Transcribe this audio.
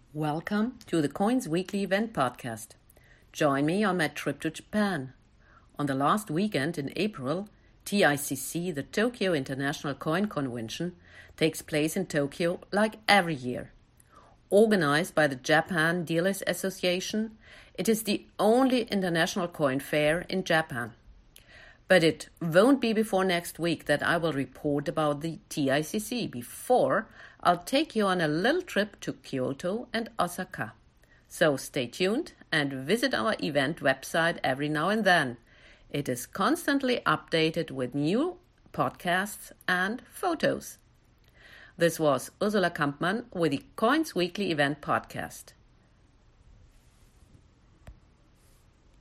Welcome to the Coins Weekly Event Podcast. Join me on my trip to Japan. On the last weekend in April, TICC, the Tokyo International Coin Convention, takes place in Tokyo like every year. Organized by the Japan Dealers Association, it is the only international coin fair in Japan. But it won't be before next week that I will report about the TICC. Before, I'll take you on a little trip to Kyoto and Osaka. So stay tuned and visit our event website every now and then. It is constantly updated with new podcasts and photos. This was Ursula Kampmann with the Coins Weekly Event Podcast.